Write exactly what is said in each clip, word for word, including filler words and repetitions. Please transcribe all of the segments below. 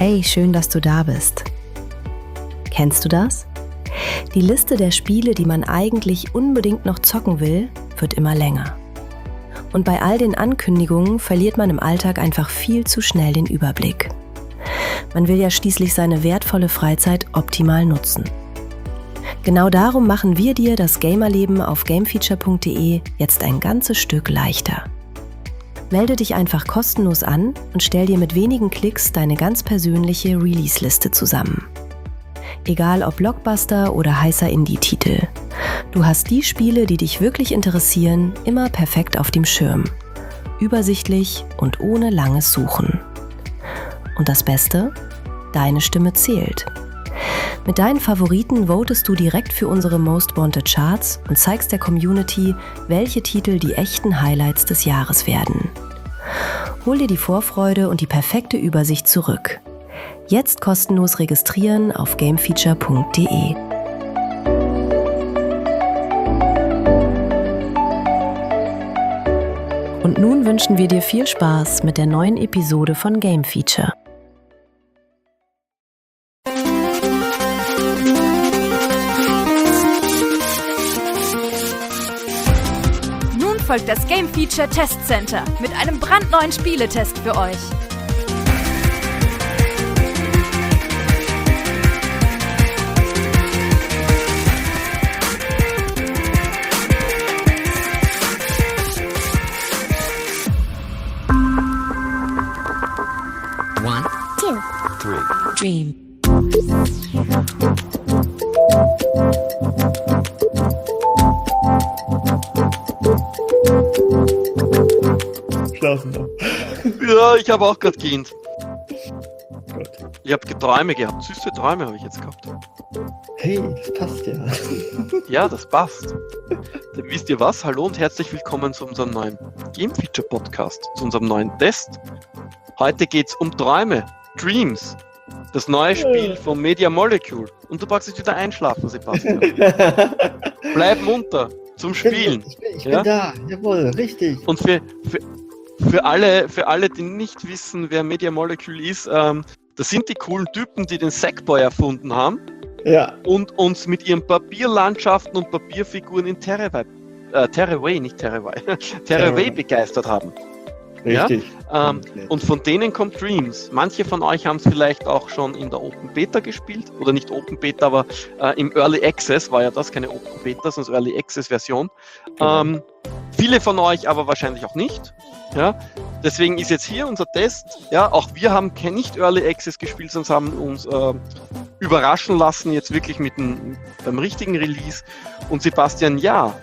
Hey, schön, dass du da bist. Kennst du das? Die Liste der Spiele, die man eigentlich unbedingt noch zocken will, wird immer länger. Und bei all den Ankündigungen verliert man im Alltag einfach viel zu schnell den Überblick. Man will ja schließlich seine wertvolle Freizeit optimal nutzen. Genau darum machen wir dir das Gamerleben auf gamefeature punkt de jetzt ein ganzes Stück leichter. Melde dich einfach kostenlos an und stell dir mit wenigen Klicks deine ganz persönliche Release-Liste zusammen. Egal ob Blockbuster oder heißer Indie-Titel. Du hast die Spiele, die dich wirklich interessieren, immer perfekt auf dem Schirm. Übersichtlich und ohne langes Suchen. Und das Beste? Deine Stimme zählt. Mit deinen Favoriten votest du direkt für unsere Most Wanted Charts und zeigst der Community, welche Titel die echten Highlights des Jahres werden. Hol dir die Vorfreude und die perfekte Übersicht zurück. Jetzt kostenlos registrieren auf gamefeature punkt de. Und nun wünschen wir dir viel Spaß mit der neuen Episode von Game Feature. Nun folgt das Game Feature Test Center mit einem brandneuen Spieletest für euch. One, two, three. Dream. Schlafen noch. Ja, ich habe auch gerade geint. Gut. Ich habe Träume gehabt. Süße Träume habe ich jetzt gehabt. Hey, das passt ja. Ja, das passt. Dann wisst ihr was? Hallo und herzlich willkommen zu unserem neuen Game Feature Podcast, zu unserem neuen Test. Heute geht's um Träume, Dreams, das neue Spiel von Media Molecule. Und du brauchst nicht wieder einschlafen, Sebastian. Bleib munter zum Spielen. Ich bin, ich bin ja? da, jawohl, richtig. Und für, für, für, alle, für alle, die nicht wissen, wer Media Molecule ist, ähm, das sind die coolen Typen, die den Sackboy erfunden haben. Ja. Und uns mit ihren Papierlandschaften und Papierfiguren in Terraway, äh, Terraway, nicht Terraway, Terraway begeistert haben. Richtig. Ja? Ähm, und von denen kommt Dreams. Manche von euch haben es vielleicht auch schon in der Open Beta gespielt, oder nicht Open Beta, aber äh, im Early Access war ja das, keine Open Beta, sondern Early Access Version. Genau. Ähm, viele von euch aber wahrscheinlich auch nicht. Ja? Deswegen ist jetzt hier unser Test. Ja, auch wir haben kein, nicht Early Access gespielt, sondern haben uns äh, überraschen lassen, jetzt wirklich mit dem, beim richtigen Release. Und Sebastian, ja,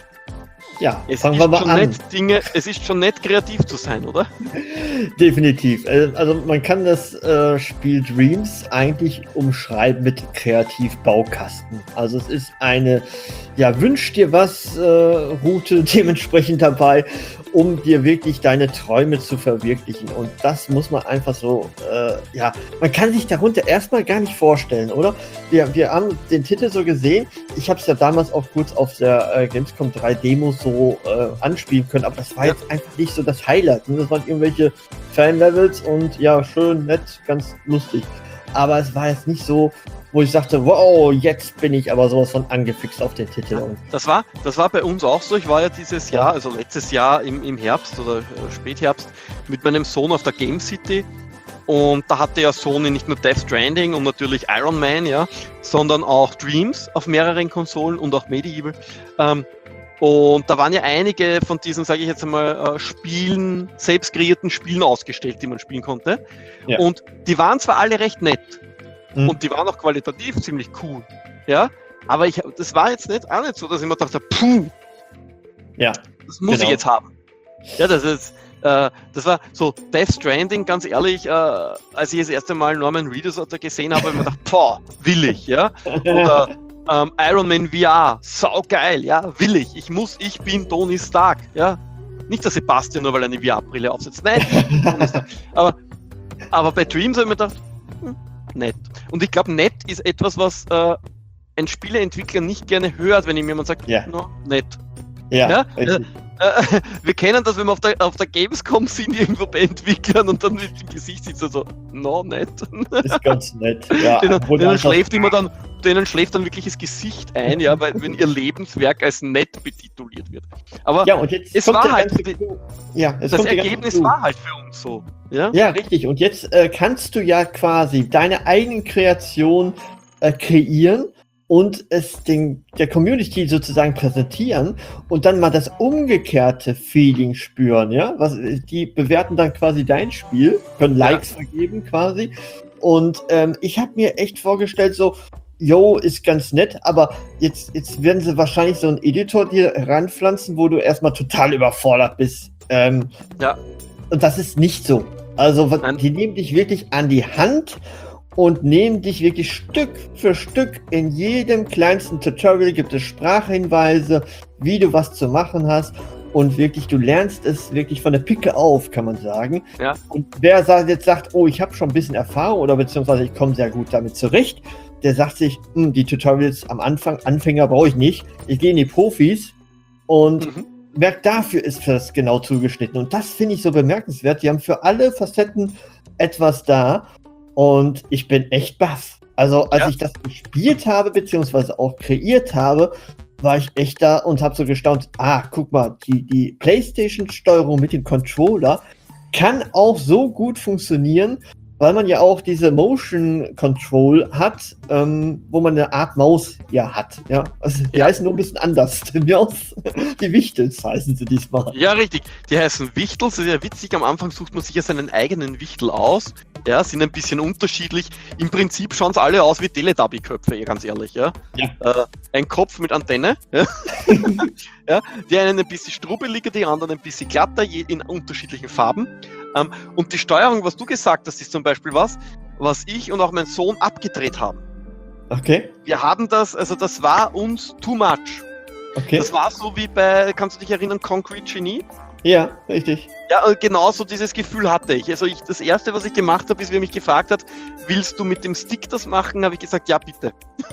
Ja, es fangen ist wir mal schon an. nett, Dinge, es ist schon nett, kreativ zu sein, oder? Definitiv. Äh, Also man kann das äh, Spiel Dreams eigentlich umschreiben mit Kreativ-Baukasten. Also es ist eine, ja, wünsch dir was, äh, Route dementsprechend dabei, um dir wirklich deine Träume zu verwirklichen. Und das muss man einfach so, äh, ja, man kann sich darunter erstmal gar nicht vorstellen, oder? Wir, wir haben den Titel so gesehen. Ich habe es ja damals auch kurz auf der äh, Gamescom drei Demo so äh, anspielen können, aber das war jetzt einfach nicht so das Highlight. Ne? Das waren irgendwelche Fan-Levels und ja, schön, nett, ganz lustig. Aber es war jetzt nicht so, wo ich sagte, wow, jetzt bin ich aber sowas von angefixt auf den Titel. Und Das war, das war bei uns auch so. Ich war ja dieses Jahr, also letztes Jahr im, im Herbst oder Spätherbst mit meinem Sohn auf der Game City. Und da hatte ja Sony nicht nur Death Stranding und natürlich Iron Man, ja, sondern auch Dreams auf mehreren Konsolen und auch Medieval. Ähm, und da waren ja einige von diesen, sage ich jetzt einmal, äh, Spielen, selbst kreierten Spielen ausgestellt, die man spielen konnte. Ja. Und die waren zwar alle recht nett, Mhm. und die waren auch qualitativ ziemlich cool, ja, aber ich, das war jetzt nicht, auch nicht so, dass ich mir dachte, puh, ja, das muss Genau. ich jetzt haben. Ja, das ist, äh, das war so Death Stranding, ganz ehrlich, äh, als ich das erste Mal Norman Reedus da gesehen habe, habe ich mir gedacht, boah, will ich, ja, oder ähm, Iron Man V R, sau geil, ja, will ich, ich muss, ich bin Tony Stark, ja, nicht der Sebastian, nur weil er eine V R-Brille aufsetzt, nein, ich bin Tony Stark, aber, aber bei Dreams habe ich mir gedacht, hm, nett. Und ich glaube, nett ist etwas, was äh, ein Spieleentwickler nicht gerne hört, wenn ihm jemand sagt, Ja. no, nett. ja, Ja? richtig. Äh, wir kennen das, wenn wir auf der, auf der Gamescom sind, irgendwo bei Entwicklern und dann mit dem Gesicht sitzt er so, no, nett. Ist ganz nett. Ja, denen, obwohl denen einfach- schläft immer dann, denen schläft dann wirklich das Gesicht ein, ja, weil wenn ihr Lebenswerk als nett betituliert wird. Aber Ja, und jetzt es kommt war der halt, ganze die, Clou. Ja, es das kommt der ganze Ergebnis Clou. war halt für uns so. Ja? Ja, richtig. Und jetzt äh, kannst du ja quasi deine eigenen Kreationen äh, kreieren und es den, der Community sozusagen präsentieren und dann mal das umgekehrte Feeling spüren, ja? Was, die bewerten dann quasi dein Spiel, können Likes Ja. vergeben quasi. Und ähm, ich habe mir echt vorgestellt, so, yo, ist ganz nett, aber jetzt, jetzt werden sie wahrscheinlich so einen Editor dir heranpflanzen, wo du erstmal total überfordert bist. Ähm, Ja. Und das ist nicht so. Also, was- Nein. die nehmen dich wirklich an die Hand und nehmen dich wirklich Stück für Stück. In jedem kleinsten Tutorial gibt es Sprachhinweise, wie du was zu machen hast. Und wirklich, du lernst es wirklich von der Picke auf, kann man sagen. Ja. Und wer sa- jetzt sagt, oh, ich habe schon ein bisschen Erfahrung oder beziehungsweise ich komme sehr gut damit zurecht, der sagt sich, hm, die Tutorials am Anfang, Anfänger brauche ich nicht. Ich gehe in die Profis und Mhm. Werk dafür ist das genau zugeschnitten. Und das finde ich so bemerkenswert. Die haben für alle Facetten etwas da. Und ich bin echt baff. Also, als Ja. ich das gespielt habe, beziehungsweise auch kreiert habe, war ich echt da und habe so gestaunt, ah, guck mal, die, die PlayStation-Steuerung mit dem Controller kann auch so gut funktionieren, weil man ja auch diese Motion Control hat, ähm, wo man eine Art Maus ja hat. Ja? Also die Ja. heißen nur ein bisschen anders. Die Maus- Die Wichtels heißen sie diesmal. Ja, richtig. Die heißen Wichtels. Das ist ja witzig. Am Anfang sucht man sich ja seinen eigenen Wichtel aus. Ja, sind ein bisschen unterschiedlich. Im Prinzip schauen sie alle aus wie Teletubby-Köpfe, ganz ehrlich. Ja? Ja. Äh, ein Kopf mit Antenne. Ja? Ja, die einen ein bisschen strubbeliger, die anderen ein bisschen glatter, je in unterschiedlichen Farben. Ähm, und die Steuerung, was du gesagt hast, ist zum Beispiel was, was ich und auch mein Sohn abgedreht haben. Okay, Wir haben das, also das war uns too much. okay. Das war so wie bei, kannst du dich erinnern, Concrete Genie? Ja, richtig. Ja, und genauso dieses Gefühl hatte ich. Also ich, das erste, was ich gemacht habe, ist, wie er mich gefragt hat, willst du mit dem Stick das machen? Habe ich gesagt, ja, bitte.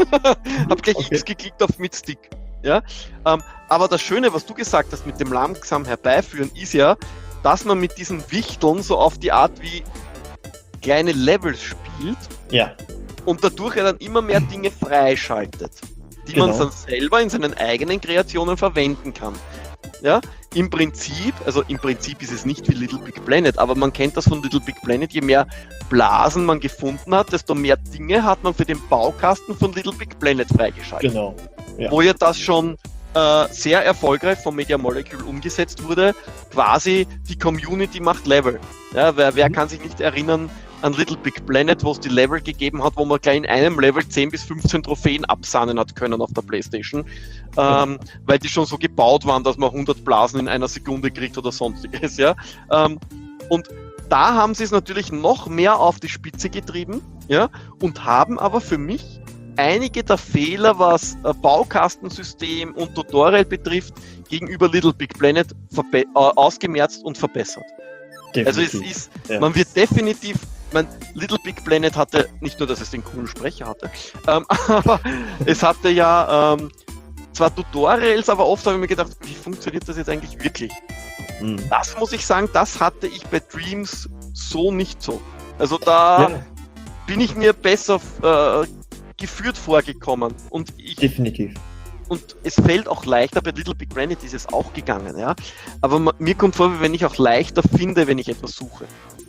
Hab gleich Okay. X geklickt auf mit Stick. Ja, ähm, aber das Schöne, was du gesagt hast mit dem langsam herbeiführen, ist ja, dass man mit diesen Wichteln so auf die Art wie kleine Levels spielt Ja, und dadurch ja dann immer mehr Dinge freischaltet, die man Genau. dann selber in seinen eigenen Kreationen verwenden kann. Ja, im Prinzip, also im Prinzip ist es nicht wie Little Big Planet, aber man kennt das von Little Big Planet, je mehr Blasen man gefunden hat, desto mehr Dinge hat man für den Baukasten von Little Big Planet freigeschaltet. genau. Ja. Wo ja das schon äh, sehr erfolgreich vom Media Molecule umgesetzt wurde, quasi die Community macht Level. Ja, wer, wer Mhm. kann sich nicht erinnern an Little Big Planet, wo es die Level gegeben hat, wo man gleich in einem Level zehn bis fünfzehn Trophäen absahnen hat können auf der Playstation, ähm, weil die schon so gebaut waren, dass man hundert Blasen in einer Sekunde kriegt oder sonstiges. Ja? Ähm, und da haben sie es natürlich noch mehr auf die Spitze getrieben, ja, und haben aber für mich einige der Fehler, was äh, Baukastensystem und Tutorial betrifft, gegenüber Little Big Planet verbe- äh, ausgemerzt und verbessert. Also es Definitiv. ist, Ja. man wird definitiv, man, Little Big Planet hatte, nicht nur, dass es den coolen Sprecher hatte, ähm, aber es hatte ja ähm, zwar Tutorials, aber oft habe ich mir gedacht, wie funktioniert das jetzt eigentlich wirklich? Mhm. Das muss ich sagen, das hatte ich bei Dreams so nicht so. Also da Ja, bin ich mir besser äh, geführt vorgekommen und ich definitiv. und es fällt auch leichter, bei Little Big Planet ist es auch gegangen, ja. Aber ma- mir kommt vor, wie wenn ich auch leichter finde, wenn ich etwas suche.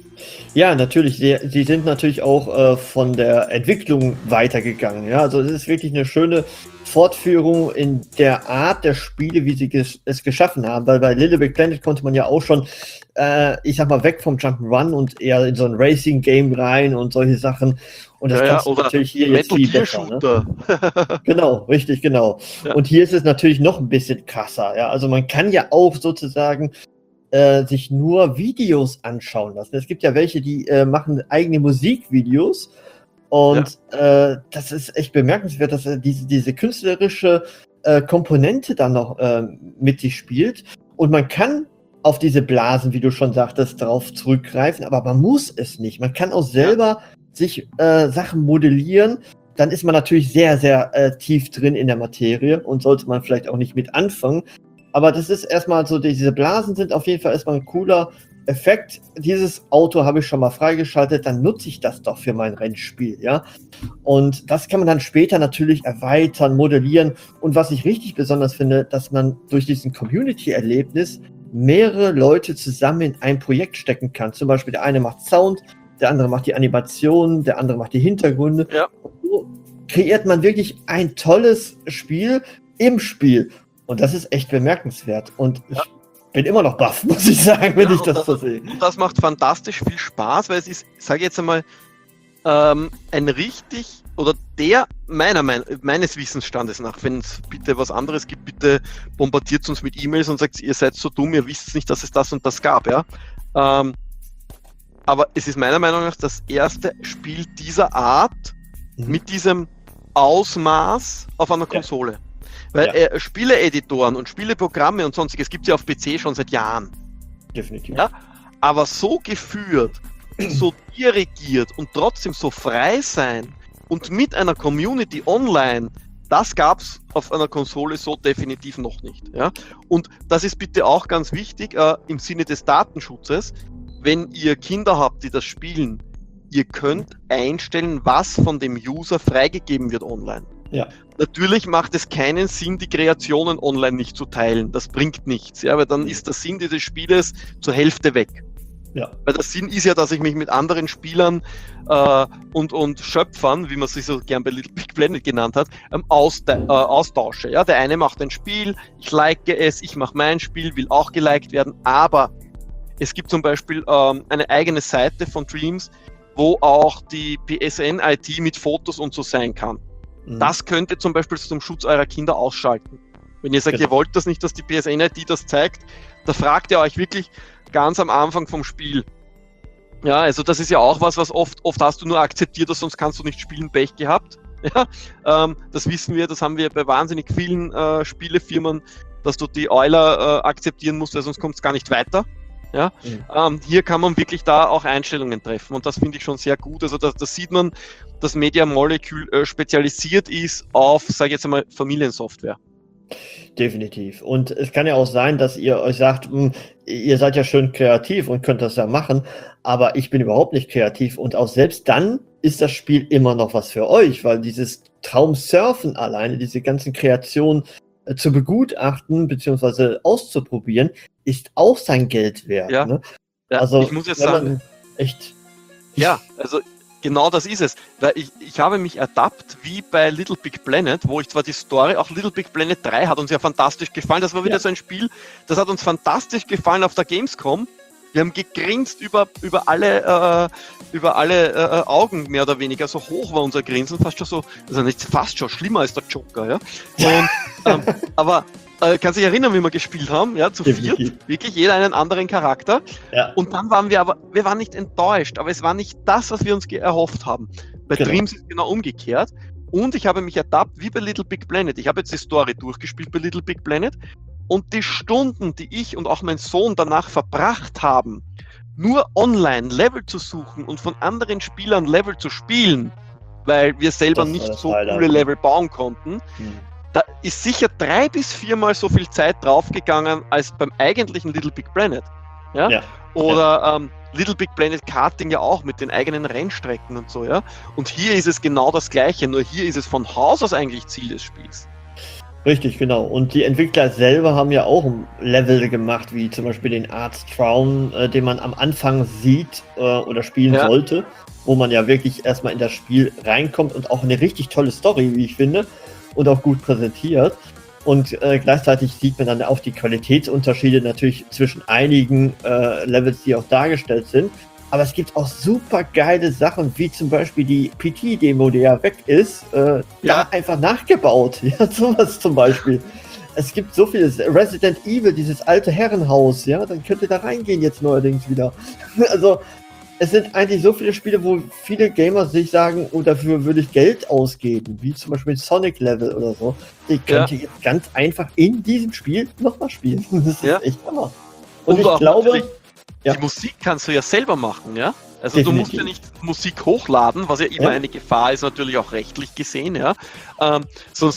Ja, natürlich. Sie, sie sind natürlich auch äh, von der Entwicklung weitergegangen. Ja, also es ist wirklich eine schöne Fortführung in der Art der Spiele, wie sie ges es geschaffen haben. Weil bei Little Big Planet konnte man ja auch schon, äh, ich sag mal, weg vom Jump'n'Run und eher in so ein Racing-Game rein und solche Sachen. Und das Ja, ja, kannst du oder natürlich hier jetzt Metal viel Gear besser. Ne? Shooter. Genau, richtig, genau. Ja. Und hier ist es natürlich noch ein bisschen krasser. Ja? Also man kann ja auch sozusagen äh, sich nur Videos anschauen lassen. Es gibt ja welche, die äh, machen eigene Musikvideos. Und äh, das ist echt bemerkenswert, dass äh, diese, diese künstlerische äh, Komponente dann noch äh, mit sich spielt. Und man kann auf diese Blasen, wie du schon sagtest, darauf zurückgreifen, aber man muss es nicht. Man kann auch selber sich äh, Sachen modellieren. Dann ist man natürlich sehr, sehr äh, tief drin in der Materie und sollte man vielleicht auch nicht mit anfangen. aber das ist erstmal so, diese Blasen sind auf jeden Fall erstmal ein cooler Effekt. Dieses Auto habe ich schon mal freigeschaltet, dann nutze ich das doch für mein Rennspiel, ja. Und das kann man dann später natürlich erweitern, modellieren. Und was ich richtig besonders finde, dass man durch diesen Community-Erlebnis mehrere Leute zusammen in ein Projekt stecken kann. Zum Beispiel der eine macht Sound, der andere macht die Animationen, der andere macht die Hintergründe. Ja. Und so kreiert man wirklich ein tolles Spiel im Spiel. Und das ist echt bemerkenswert. Und ja. ich bin immer noch baff, muss ich sagen, wenn ja, ich das, das so sehe. Und das macht fantastisch viel Spaß, weil es ist, sage ich jetzt einmal, ähm, ein richtig, oder der, meiner mein, meines Wissensstandes nach, wenn es bitte was anderes gibt, bitte bombardiert uns mit E-Mails und sagt, ihr seid so dumm, ihr wisst nicht, dass es das und das gab, ja. Ähm, aber es ist meiner Meinung nach das erste Spiel dieser Art mhm. mit diesem Ausmaß auf einer Konsole. Ja. Weil ja. äh, Spieleeditoren und Spieleprogramme und sonstiges gibt es ja auf P C schon seit Jahren. Definitiv. Ja? Aber so geführt, so dirigiert und trotzdem so frei sein und mit einer Community online, das gab es auf einer Konsole so definitiv noch nicht. Ja? Und das ist bitte auch ganz wichtig äh, im Sinne des Datenschutzes, wenn ihr Kinder habt, die das spielen, ihr könnt einstellen, was von dem User freigegeben wird online. Ja. Natürlich macht es keinen Sinn, die Kreationen online nicht zu teilen. Das bringt nichts, ja, weil dann ist der Sinn dieses Spieles zur Hälfte weg. Ja. Weil der Sinn ist ja, dass ich mich mit anderen Spielern äh, und, und Schöpfern, wie man sich so gern bei Little Big Planet genannt hat, ähm, austa- äh, austausche. Ja, der eine macht ein Spiel, ich like es, ich mache mein Spiel, will auch geliked werden, aber es gibt zum Beispiel ähm, eine eigene Seite von Dreams, wo auch die P S N-I D mit Fotos und so sein kann. Mhm. Das könnt ihr zum Beispiel zum Schutz eurer Kinder ausschalten. Wenn ihr sagt, genau. ihr wollt das nicht, dass die P S N-I D das zeigt, da fragt ihr euch wirklich ganz am Anfang vom Spiel. Ja, also das ist ja auch was, was oft, oft hast du nur akzeptiert, dass sonst kannst du nicht spielen, Pech gehabt. Ja, ähm, das wissen wir, das haben wir bei wahnsinnig vielen äh, Spielefirmen, dass du die Euler äh, akzeptieren musst, weil sonst kommt es gar nicht weiter. Ja, mhm. ähm, hier kann man wirklich da auch Einstellungen treffen und das finde ich schon sehr gut. Also da, da sieht man, dass Media Molecule äh, spezialisiert ist auf, sage ich jetzt einmal, Familiensoftware. Definitiv. Und es kann ja auch sein, dass ihr euch sagt, mh, ihr seid ja schön kreativ und könnt das ja machen, aber ich bin überhaupt nicht kreativ und auch selbst dann ist das Spiel immer noch was für euch, weil dieses Traumsurfen alleine, diese ganzen Kreationen äh, zu begutachten bzw. auszuprobieren, ist auch sein Geld wert. Ja. Ne? Ja, also, ich muss jetzt sagen, echt. Ja, also genau das ist es. Weil ich, ich habe mich ertappt, wie bei Little Big Planet, wo ich zwar die Story, auch Little Big Planet drei hat uns ja fantastisch gefallen. Das war wieder ja. so ein Spiel, das hat uns fantastisch gefallen auf der Gamescom. Wir haben gegrinst über, über alle, äh, über alle äh, Augen, mehr oder weniger. So hoch war unser Grinsen, fast schon so, also nicht fast schon, schlimmer als der Joker, ja. Und, ähm, aber äh, kannst dich erinnern, wie wir gespielt haben, ja, zu viert, wirklich jeder einen anderen Charakter. Ja. Und dann waren wir aber, wir waren nicht enttäuscht, aber es war nicht das, was wir uns ge- erhofft haben. Bei genau. Dreams ist es genau umgekehrt. Und ich habe mich ertappt, wie bei Little Big Planet. Ich habe jetzt die Story durchgespielt bei Little Big Planet. Und die Stunden, die ich und auch mein Sohn danach verbracht haben, nur online Level zu suchen und von anderen Spielern Level zu spielen, weil wir selber das nicht so coole Level bauen konnten, hm. da ist sicher drei bis viermal so viel Zeit draufgegangen als beim eigentlichen Little Big Planet. Ja? Ja. Oder ja. Ähm, Little Big Planet Karting ja auch mit den eigenen Rennstrecken und so, ja. Und hier ist es genau das Gleiche, nur hier ist es von Haus aus eigentlich Ziel des Spiels. Richtig, genau. Und die Entwickler selber haben ja auch Level gemacht, wie zum Beispiel den Arts Traum, äh, den man am Anfang sieht äh, oder spielen ja. sollte, wo man ja wirklich erstmal in das Spiel reinkommt und auch eine richtig tolle Story, wie ich finde, und auch gut präsentiert. Und äh, gleichzeitig sieht man dann auch die Qualitätsunterschiede natürlich zwischen einigen äh, Levels, die auch dargestellt sind. Aber es gibt auch super geile Sachen, wie zum Beispiel die P T-Demo, die ja weg ist, äh, ja. da einfach nachgebaut. Ja, sowas zum Beispiel. Es gibt so vieles. Resident Evil, dieses alte Herrenhaus, ja, dann könnt ihr da reingehen jetzt neuerdings wieder. Also, es sind eigentlich so viele Spiele, wo viele Gamer sich sagen, oh, dafür würde ich Geld ausgeben, wie zum Beispiel Sonic Level oder so. Die könnt ihr ja. jetzt ganz einfach in diesem Spiel nochmal spielen. Das ist ja. echt hammer. Und, Und ich glaube... Ja. Die Musik kannst du ja selber machen, ja? Also Definitiv. Du musst ja nicht Musik hochladen, was ja immer ja. eine Gefahr ist, natürlich auch rechtlich gesehen, ja. Ähm, sonst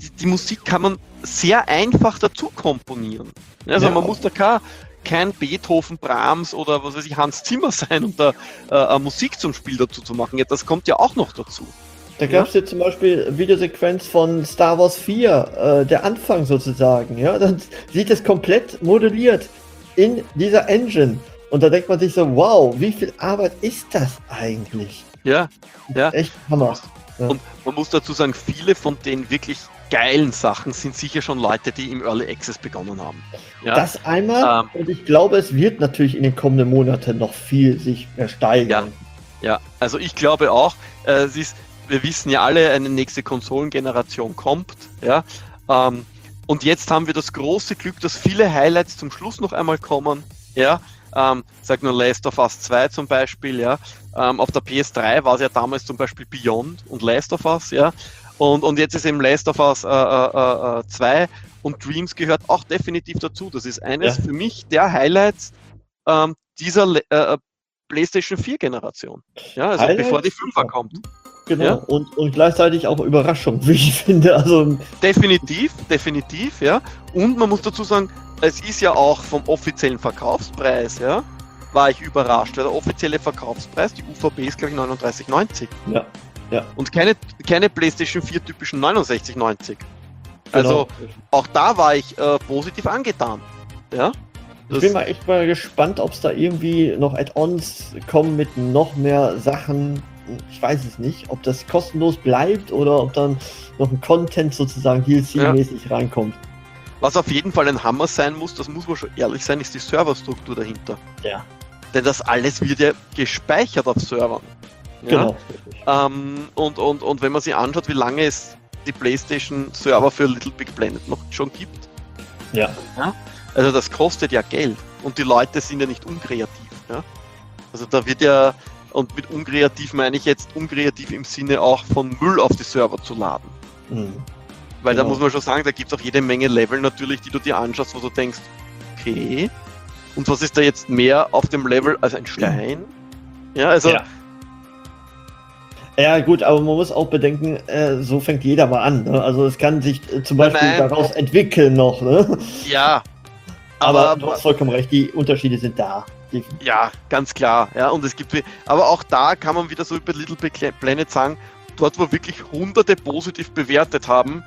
die, die Musik kann man sehr einfach dazu komponieren. Also Ja. man muss da kein, kein Beethoven, Brahms oder was weiß ich, Hans Zimmer sein, um da äh, eine Musik zum Spiel dazu zu machen. Ja, das kommt ja auch noch dazu. Da gab es jetzt zum Beispiel eine Videosequenz von Star Wars vier, äh, der Anfang sozusagen. Ja, dann sieht es komplett modelliert in dieser Engine. Und da denkt man sich so, wow, wie viel Arbeit ist das eigentlich? Ja, ja. Echt Hammer. Ja. Und man muss dazu sagen, viele von den wirklich geilen Sachen sind sicher schon Leute, die im Early Access begonnen haben. Ja? Das einmal, Ähm. und ich glaube, es wird natürlich in den kommenden Monaten noch viel sich steigern. Ja, also ich glaube auch, äh, es ist, wir wissen ja alle, eine nächste Konsolengeneration kommt. Ja? Ähm, und jetzt haben wir das große Glück, dass viele Highlights zum Schluss noch einmal kommen. Ja? Ähm, sag nur Last of Us zwei zum Beispiel. Ja? Ähm, auf der P S drei war es ja damals zum Beispiel Beyond und Last of Us. Ja? Und, und jetzt ist eben Last of Us äh, äh, äh, zwei und Dreams gehört auch definitiv dazu. Das ist eines Ja. für mich der Highlights ähm, dieser Le- äh, PlayStation vier Generation. Ja, also Highlights? bevor die Fünfer kommt. Genau. Ja. Und, und gleichzeitig auch Überraschung, wie ich finde. Also, Definitiv, definitiv, ja. Und man muss dazu sagen, es ist ja auch vom offiziellen Verkaufspreis, ja, war ich überrascht, weil der offizielle Verkaufspreis, die U V B ist glaube ich neununddreißig neunzig. ja. Ja. Und keine, keine PlayStation vier typischen neunundsechzig neunzig. Also Genau. auch da war ich äh, positiv angetan. Ja. Ich bin mal echt mal gespannt, ob es da irgendwie noch Add-ons kommen mit noch mehr Sachen. Ich weiß es nicht, ob das kostenlos bleibt oder ob dann noch ein Content sozusagen D L C-mäßig reinkommt. Was auf jeden Fall ein Hammer sein muss, das muss man schon ehrlich sein, ist die Serverstruktur dahinter. Ja. Denn das alles wird ja gespeichert auf Servern. Ja? Genau. Ähm, und, und, und wenn man sich anschaut, wie lange es die PlayStation-Server für Little Big Planet noch schon gibt, Ja. also das kostet ja Geld. Und die Leute sind ja nicht unkreativ. Ja? Also da wird ja, und mit unkreativ meine ich jetzt unkreativ im Sinne auch von Müll auf die Server zu laden. Mhm. Weil da Genau. muss man schon sagen, da gibt es auch jede Menge Level natürlich, die du dir anschaust, wo du denkst, okay, und was ist da jetzt mehr auf dem Level als ein Stein? Ja, also Ja. Ja gut, aber man muss auch bedenken, äh, so fängt jeder mal an. Ne? Also es kann sich äh, zum Beispiel Nein. daraus entwickeln noch. Ne? ja. Aber, Aber, du hast vollkommen recht, die Unterschiede sind da. Definitiv. ja, ganz klar. Ja, und es gibt, aber auch da kann man wieder so über Little Big Planet sagen, dort wo wirklich Hunderte positiv bewertet haben,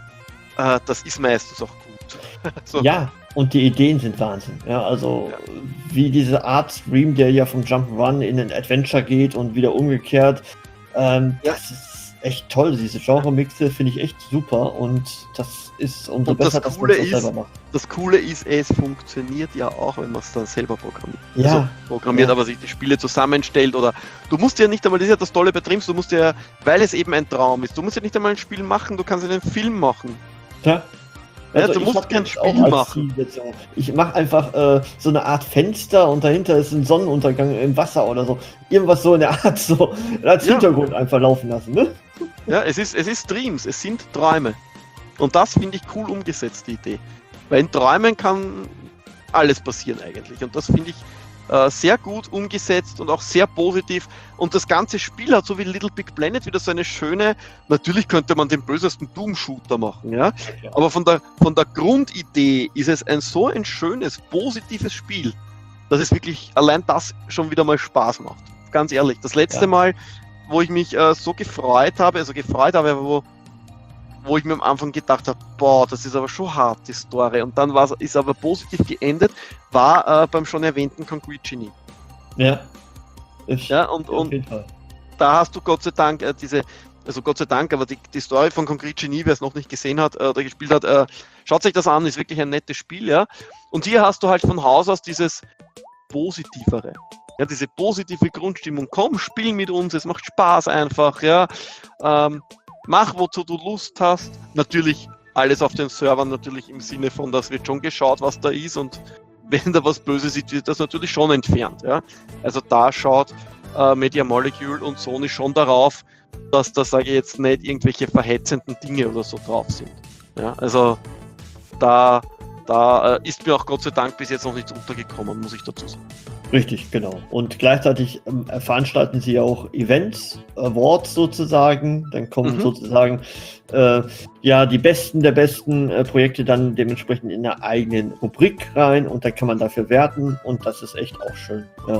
äh, das ist meistens auch gut. so. Ja, und die Ideen sind Wahnsinn. Ja, also Ja. wie diese Art Stream, der ja vom Jump'n'Run in ein Adventure geht und wieder umgekehrt. Ähm, Ja. Das ist echt toll. Diese Genre-Mixe finde ich echt super und das ist umso Und das besser, dass man Coole es auch ist- selber macht. Das Coole ist, es funktioniert ja auch, wenn man es dann selber programmiert. Ja. Also programmiert, Ja. aber sich die Spiele zusammenstellt oder du musst ja nicht einmal, das ist ja das Tolle bei Dreams, du musst ja, weil es eben ein Traum ist, du musst ja nicht einmal ein Spiel machen, du kannst einen Film machen. Ja. Ja, du ich musst hab kein jetzt Spiel auch als machen. Ziel jetzt so, ich mache einfach äh, so eine Art Fenster und dahinter ist ein Sonnenuntergang im Wasser oder so. Irgendwas so in der Art, so als Ja. Hintergrund einfach laufen lassen. Ne? Ja, es ist, es ist Dreams, es sind Träume. Und das finde ich cool umgesetzt, die Idee. Weil in Träumen kann alles passieren eigentlich. Und das finde ich äh, sehr gut umgesetzt und auch sehr positiv. Und das ganze Spiel hat so wie Little Big Planet wieder so eine schöne, natürlich könnte man den bösesten Doom-Shooter machen, ja. Aber von der, von der Grundidee ist es ein so ein schönes, positives Spiel, dass es wirklich allein das schon wieder mal Spaß macht. Ganz ehrlich. Das letzte Ja. Mal, wo ich mich äh, so gefreut habe, also gefreut habe, wo, wo ich mir am Anfang gedacht habe, boah, das ist aber schon hart, die Story. Und dann war ist aber positiv geendet, war äh, beim schon erwähnten Concrete Genie. Ja. Ich, Ja, und, auf und jeden Fall. da hast du Gott sei Dank äh, diese, also Gott sei Dank, aber die, die Story von Concrete Genie, wer es noch nicht gesehen hat äh, oder gespielt hat, äh, schaut sich das an, ist wirklich ein nettes Spiel, ja. Und hier hast du halt von Haus aus dieses Positivere. Ja, diese positive Grundstimmung. Komm, spiel mit uns, es macht Spaß einfach, ja. Ähm, mach, wozu du Lust hast. Natürlich alles auf den Servern, natürlich im Sinne von, das wird schon geschaut, was da ist und wenn da was Böses ist, wird das natürlich schon entfernt, ja. Also da schaut äh, Media Molecule und Sony schon darauf, dass da, sage ich jetzt, nicht irgendwelche verhetzenden Dinge oder so drauf sind. Ja, also da, da äh, ist mir auch Gott sei Dank bis jetzt noch nichts untergekommen, muss ich dazu sagen. Richtig, genau. Und gleichzeitig ähm, veranstalten sie auch Events, Awards sozusagen. Dann kommen Mhm. sozusagen äh, ja die Besten der besten äh, Projekte dann dementsprechend in der eigenen Rubrik rein und dann kann man dafür werten und das ist echt auch schön. Ja,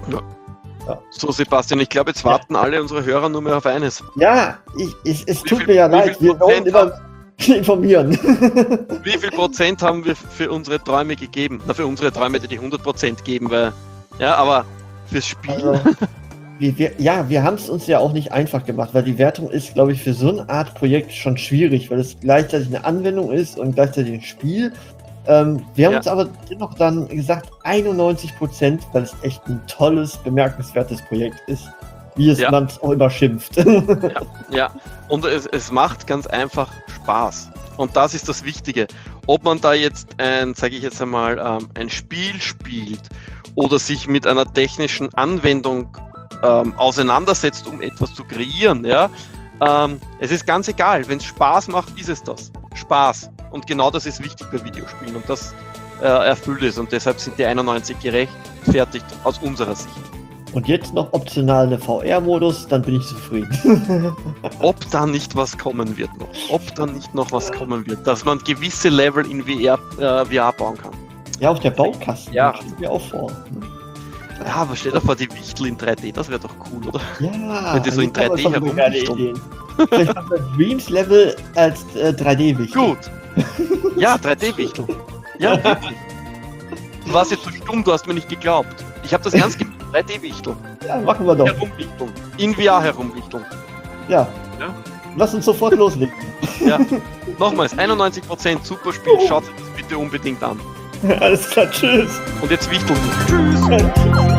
So, Sebastian, ich glaube, jetzt warten alle unsere Hörer nur mehr auf eines. ja ich, ich, es Wie tut viel- mir ja wie leid, viel wir wollen Prozent immer informieren. Wie viel Prozent haben wir für unsere Träume gegeben? Na, für unsere Träume hätte ich hundert Prozent geben, weil, ja, aber fürs Spiel. Also, wir, wir, ja, wir haben es uns ja auch nicht einfach gemacht, weil die Wertung ist, glaube ich, für so eine Art Projekt schon schwierig, weil es gleichzeitig eine Anwendung ist und gleichzeitig ein Spiel. Ähm, wir haben Ja. uns aber dennoch dann gesagt, einundneunzig Prozent, weil es echt ein tolles, bemerkenswertes Projekt ist, wie es Ja. man es auch immer schimpft. Ja, und es, es macht ganz einfach Spaß. Und das ist das Wichtige. Ob man da jetzt ein, sage ich jetzt einmal, ähm, ein Spiel spielt oder sich mit einer technischen Anwendung ähm, auseinandersetzt, um etwas zu kreieren, ja, ähm, es ist ganz egal. Wenn es Spaß macht, ist es das. Spaß. Und genau das ist wichtig bei Videospielen und das äh, erfüllt es und deshalb sind die einundneunzig gerechtfertigt aus unserer Sicht. Und jetzt noch optional eine V R-Modus, dann bin ich zufrieden. Ob da nicht was kommen wird noch, ob da nicht noch was kommen wird, dass man gewisse Level in V R, äh, V R bauen kann. Ja, auch der Baukasten, Ja. den steht mir auch vor. Ja, aber stell dir vor, die Wichtel in drei D, das wäre doch cool, oder? Ja, Wenn die so in also drei D das haben wir geile herumwichteln. Ideen. Vielleicht haben wir Dreams-Level als äh, drei D-Wichtel. Gut. Ja, drei D-Wichtel. Ja, wirklich. Du warst jetzt so stumm, du hast mir nicht geglaubt. Ich habe das ernst gemeint. drei D-Wichtel. Ja, machen wir doch. Herumwichteln. In V R herumwichteln. Ja. Ja. Lass uns sofort loslegen. Ja. Nochmals, einundneunzig Prozent, super Spiel, schaut euch das bitte unbedingt an. Alles klar, tschüss. Und jetzt wichteln. Tschüss. Tschüss.